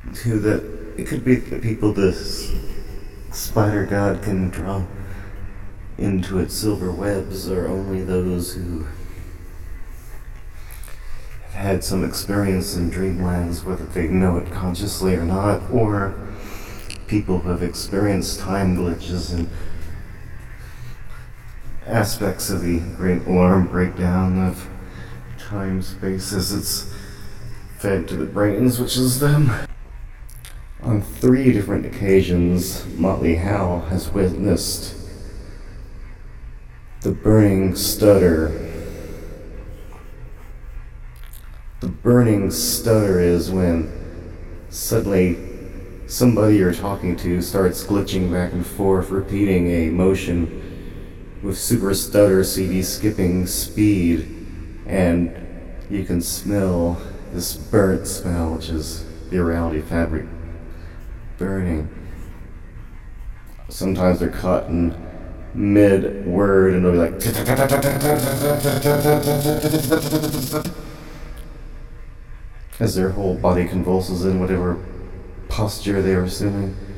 to that it could be the people this spider god can draw into its silver webs are only those who have had some experience in dreamlands, whether they know it consciously or not, or people who have experienced time glitches and aspects of the great alarm breakdown of time-space as it's fed to the brains, which is them. On 3 different occasions, Motley Howell has witnessed the burning stutter. The burning stutter is when suddenly somebody you're talking to starts glitching back and forth, repeating a motion with super stutter CD skipping speed, and you can smell this burnt smell, which is the reality fabric burning. Sometimes they're caught in mid-word and they'll be like as their whole body convulses in whatever posture they are assuming.